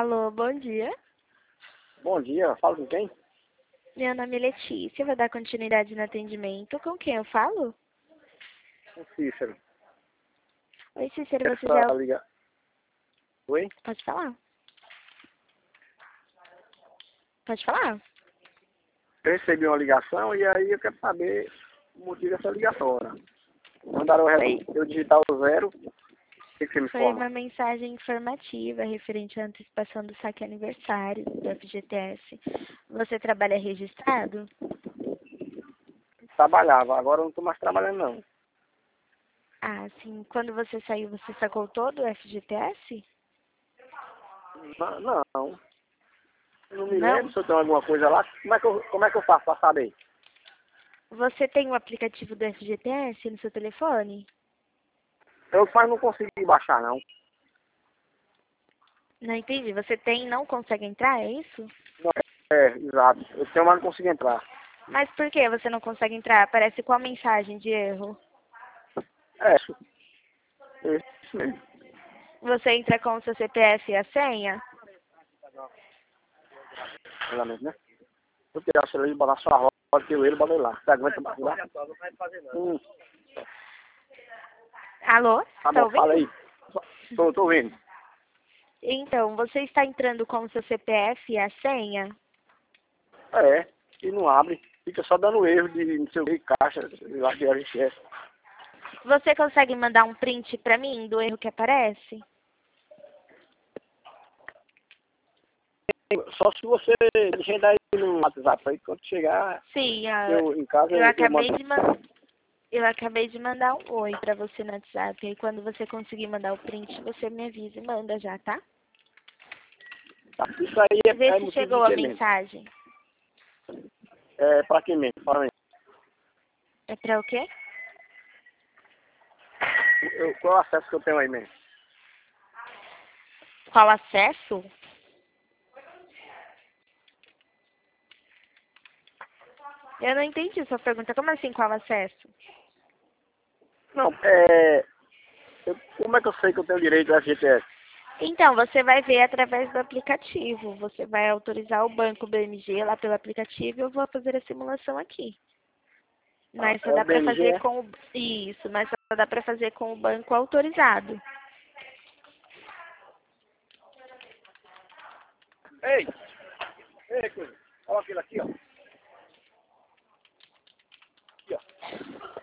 Alô, bom dia. Bom dia, fala com quem? Meu nome é Letícia, vou dar continuidade no atendimento. Com quem eu falo? Com Cícero. Oi, Cícero, você Essa já... liga... Oi? Pode falar. Pode falar. Eu recebi uma ligação e aí eu quero saber o motivo dessa ligação. Né? Mandaram eu digitar o zero. O que você me Foi informa? uma mensagem informativa referente à antecipação do saque aniversário do FGTS. Você trabalha registrado? Trabalhava, agora eu não estou mais trabalhando não. Ah, sim. Quando você saiu, você sacou todo o FGTS? Não. Não me Não? lembro se eu tenho alguma coisa lá. Como é que eu faço para saber? Você tem o aplicativo do FGTS no seu telefone? Eu quase não consegui baixar não. Não entendi. Você tem e não consegue entrar, é isso? Não, exato. Eu tenho, mas não consigo entrar. Mas por que você não consegue entrar? Aparece qual mensagem de erro? É, isso mesmo. Você entra com o seu CPF e a senha? Exatamente, né? Vou tirar o celular e botar sua roda, que ele bota lá. Você aguenta mais lá? Alô? Tá Tá bom, fala ouvindo? aí. Tô ouvindo. Então, você está entrando com o seu CPF e a senha? É, e não abre. Fica só dando erro de não sei o que, caixa, eu acho que a gente é. Você consegue mandar um print pra mim do erro que aparece? Só se você digitar aí no WhatsApp aí, quando chegar Sim, eu, em casa, eu eu acabei mando. de eu acabei de mandar um oi pra você no WhatsApp. E quando você conseguir mandar o print, você me avisa e manda já, tá? Tá? Isso aí Vê é se motivo de chegou a quê mesmo? mensagem. É pra quem mesmo? Fala aí. É pra o quê? Qual é o acesso que eu tenho aí mesmo? Qual acesso? Eu não entendi sua pergunta. Como assim, qual acesso? Não, como é que eu sei que eu tenho direito ao FGTS? Então, você vai ver através do aplicativo. Você vai autorizar o banco BMG lá pelo aplicativo e eu vou fazer a simulação aqui. Mas só É o dá para BMG, fazer é? com isso, mas só dá para fazer com o banco autorizado. Ei, coisa. Olha aquilo aqui, ó. Aqui, ó.